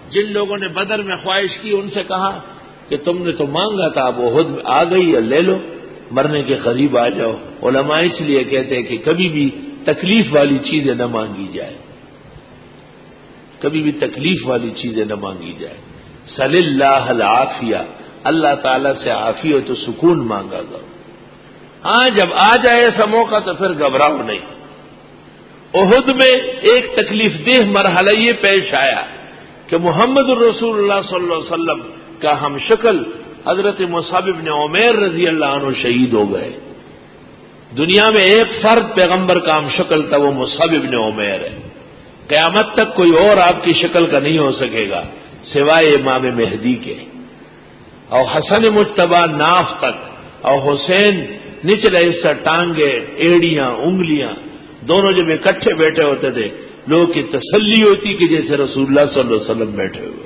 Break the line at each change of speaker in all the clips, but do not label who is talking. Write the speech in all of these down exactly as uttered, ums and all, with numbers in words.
جن لوگوں نے بدر میں خواہش کی ان سے کہا کہ تم نے تو مانگا تھا، اب احد آ گئی ہے، لے لو، مرنے کے قریب آ جاؤ۔ علماء اس لیے کہتے ہیں کہ کبھی بھی تکلیف والی چیزیں نہ مانگی جائے، کبھی بھی تکلیف والی چیزیں نہ مانگی جائے۔ صل اللہ العافیہ، اللہ تعالیٰ سے عافیت و سکون مانگا کرو۔ ہاں جب آ جائے ایسا موقع تو پھر گھبراؤ نہیں۔ احد میں ایک تکلیف دہ مرحلہ یہ پیش آیا کہ محمد الرسول اللہ صلی اللہ علیہ وسلم کا ہم شکل حضرت مصعب بن عمیر رضی اللہ عنہ شہید ہو گئے۔ دنیا میں ایک فرد پیغمبر کا ہم شکل تھا، وہ مصعب بن عمیر ہے۔ قیامت تک کوئی اور آپ کی شکل کا نہیں ہو سکے گا سوائے امام مہدی کے۔ اور حسن مجتبی ناف تک، اور حسین نچلا حصہ ٹانگے، ایڑیاں، انگلیاں دونوں جب اکٹھے بیٹھے ہوتے تھے، لوگوں کی تسلی ہوتی کہ جیسے رسول اللہ صلی اللہ علیہ وسلم بیٹھے ہوئے۔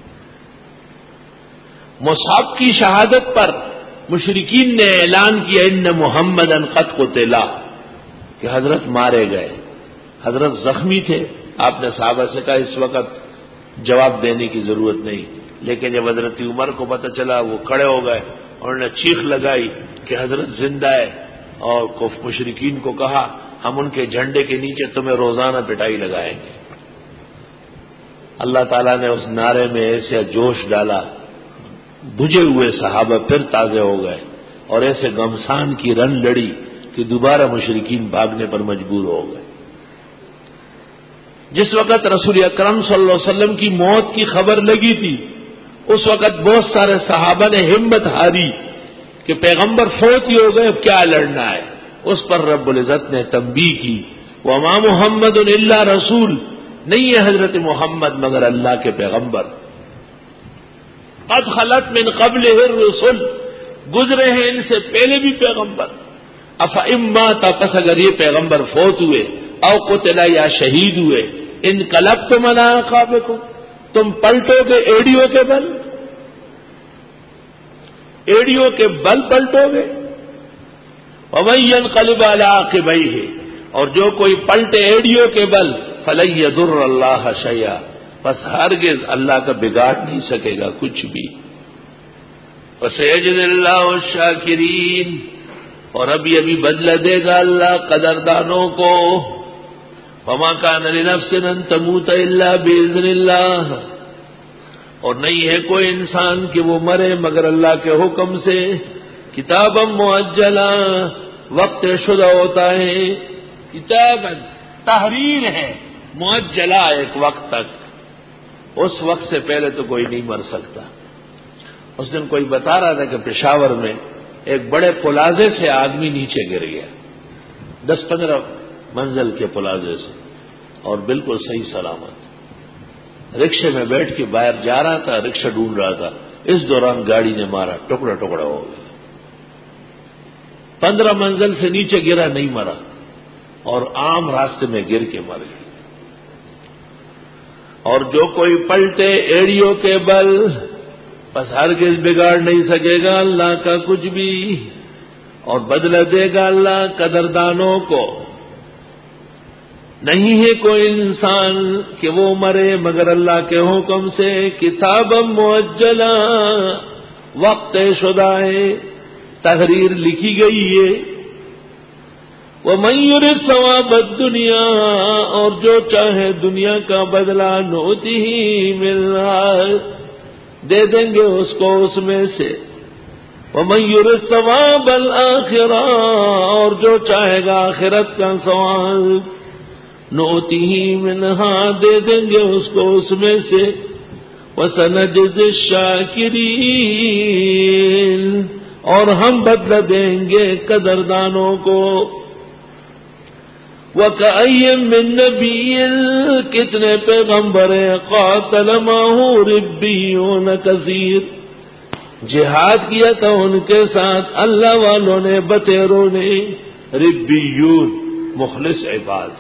مصعب کی شہادت پر مشرکین نے اعلان کیا ان محمدا قد قتل، کہ حضرت مارے گئے، حضرت زخمی تھے۔ آپ نے صحابہ سے کہا اس وقت جواب دینے کی ضرورت نہیں، لیکن جب حضرت عمر کو پتہ چلا وہ کھڑے ہو گئے، انہوں نے چیخ لگائی کہ حضرت زندہ ہے، اور مشرکین کو کہا ہم ان کے جھنڈے کے نیچے تمہیں روزانہ پٹائی لگائیں گے۔ اللہ تعالیٰ نے اس نعرے میں ایسے جوش ڈالا، بجھے ہوئے صحابہ پھر تازے ہو گئے، اور ایسے گمسان کی رن لڑی کہ دوبارہ مشرکین بھاگنے پر مجبور ہو گئے۔ جس وقت رسول اکرم صلی اللہ علیہ وسلم کی موت کی خبر لگی تھی، اس وقت بہت سارے صحابہ نے ہمت ہاری کہ پیغمبر فوت ہی ہو گئے، اب کیا لڑنا ہے۔ اس پر رب العزت نے تنبیہ کی، وما محمد الا رسول، نہیں ہے حضرت محمد مگر اللہ کے پیغمبر، قد خلت من قبلہ الرسل، گزرے ہیں ان سے پہلے بھی پیغمبر، افئن مات، پس اگر یہ پیغمبر فوت ہوئے، او قتل یا شہید ہوئے، انقلبتم علی اعقابکم، تم پلٹو گے ایڑیوں کے بل، ایڑیوں کے بل پلٹو گے۔ ومن ينقلب على عقبیہ، اور جو کوئی پلٹے ایڑیوں کے بل، فلن يضر اللہ شیئا، بس ہرگز اللہ کا بگاڑ نہیں سکے گا کچھ بھی۔ وسيجزي الله الشاکرین، اور ابھی ابھی بدلہ دے گا اللہ قدردانوں کو۔ وما كان لنفس ان تموت الا باذن اللہ، اور نہیں ہے کوئی انسان کہ وہ مرے مگر اللہ کے حکم سے۔ کتابا مؤجلا، وقت شدہ ہوتا ہے، کتاب تحریر ہے، مؤجلا ایک وقت تک، اس وقت سے پہلے تو کوئی نہیں مر سکتا۔ اس دن کوئی بتا رہا تھا کہ پشاور میں ایک بڑے پلازے سے آدمی نیچے گر گیا، دس پندرہ منزل کے پلازے سے، اور بالکل صحیح سلامت، رکشے میں بیٹھ کے باہر جا رہا تھا، رکشہ ڈھونڈ رہا تھا، اس دوران گاڑی نے مارا، ٹکڑا ٹکڑا ہو گیا۔ پندرہ منزل سے نیچے گرا، نہیں مرا، اور عام راستے میں گر کے مر گیا۔ اور جو کوئی پلٹے ایڑیوں کے بل، بس ہرگز بگاڑ نہیں سکے گا اللہ کا کچھ بھی، اور بدلہ دے گا اللہ قدردانوں کو۔ نہیں ہے کوئی انسان کہ وہ مرے مگر اللہ کے حکم سے، کتابا مؤجلا، وقت شدہ ہے، تحریر لکھی گئی ہے۔ ومن يرد ثواب الدنیا، اور جو چاہے دنیا کا بدلہ، نؤتہ منہا، دے دیں گے اس کو اس میں سے۔ ومن يرد ثواب الآخرہ، اور جو چاہے گا آخرت کا ثواب، نؤتہ منہا، دے دیں گے اس کو اس میں سے۔ وسنجزی الشاکرین، اور ہم بدلہ دیں گے قدردانوں کو۔ وَكَأَيٍّ مِّن نَّبِيٍّ، کتنے پیغمبر قاتل معه ربیون کثیر، جہاد کیا تھا ان کے ساتھ اللہ والوں نے، بطیروں نے، ربیون مخلص عباد۔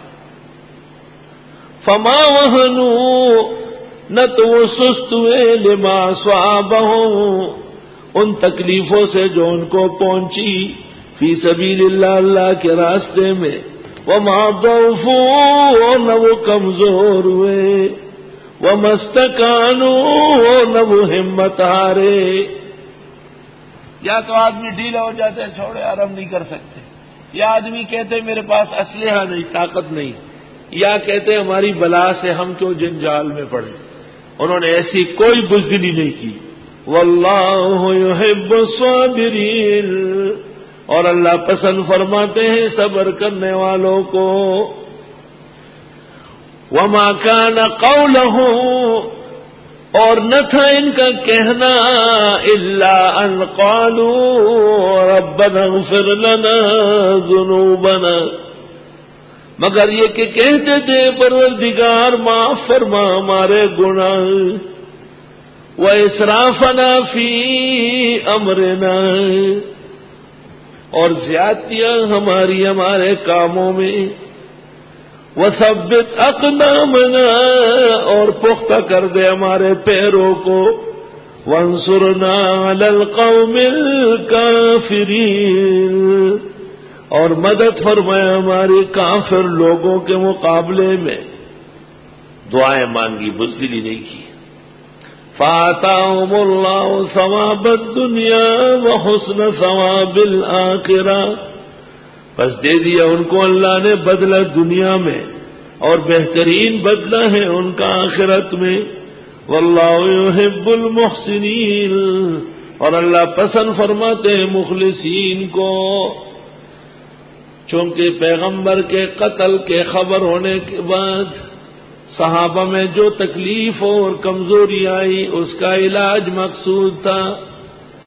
فما وہنوا، نہ تو وہ سست ہوئے، لما اصابہم، ان تکلیفوں سے جو ان کو پہنچی، فی سبیل اللہ، اللہ کے راستے میں، وما ضعفوا، اور نہ وہ کمزور ہوئے، وَمَسْتَكَانُوا نہ وہ ہمت ہارے. یا تو آدمی ڈھیلا ہو جاتے ہیں، چھوڑے یار ہم نہیں کر سکتے، یا آدمی کہتے ہیں میرے پاس اسلحہ نہیں، طاقت نہیں، یا کہتے ہیں ہماری بلا سے ہم کیوں جنجال میں پڑے. انہوں نے ایسی کوئی بزدلی نہیں کی. واللہ یحب الصابرین، اور اللہ پسند فرماتے ہیں صبر کرنے والوں کو. وما کان قولهم، اور نہ تھا ان کا کہنا، الا ان قالوا ربنا اغفر لنا ذنوبنا، مگر یہ کہ کہتے تھے پروردگار معاف فرما ہمارے گناہ، واسرافنا فی امرنا، اور زیادتیاں ہماری ہمارے کاموں میں، وثبت اقدامنا، اور پختہ کر دے ہمارے پیروں کو، وانصرنا علی القوم الکافرین، اور مدد فرمائے ہمارے کافر لوگوں کے مقابلے میں. دعائیں مانگی، بزدلی نہیں کی. فآتاہم اللہ ثواب الدنیا وحسن ثواب الآخرہ، بس دے دیا ان کو اللہ نے بدلہ دنیا میں، اور بہترین بدلہ ہے ان کا آخرت میں. واللہ یحب المحسنین، اور اللہ پسند فرماتے ہیں مخلصین کو. چونکہ پیغمبر کے قتل کے خبر ہونے کے بعد صحابہ میں جو تکلیف اور کمزوری آئی، اس کا علاج مقصود تھا.